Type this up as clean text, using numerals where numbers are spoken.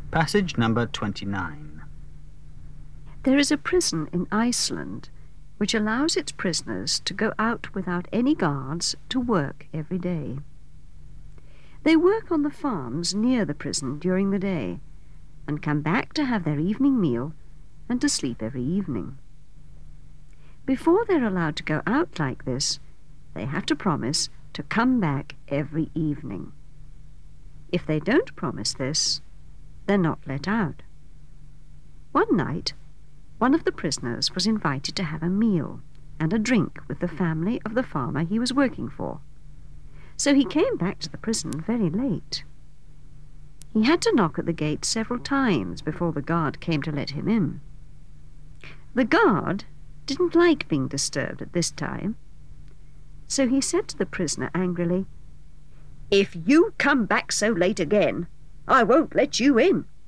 Passage number 29. There is a prison in Iceland which allows its prisoners to go out without any guards to work every day. They work on the farms near the prison during the day and come back to have their evening meal and to sleep every evening. Before they're allowed to go out like this, they have to promise to come back every evening. If they don't promise this, they're not let out. One night, one of the prisoners was invited to have a meal and a drink with the family of the farmer he was working for. So he came back to the prison very late. He had to knock at the gate several times before the guard came to let him in. The guard didn't like being disturbed at this time, so he said to the prisoner angrily, "If you come back so late again, I won't let you in."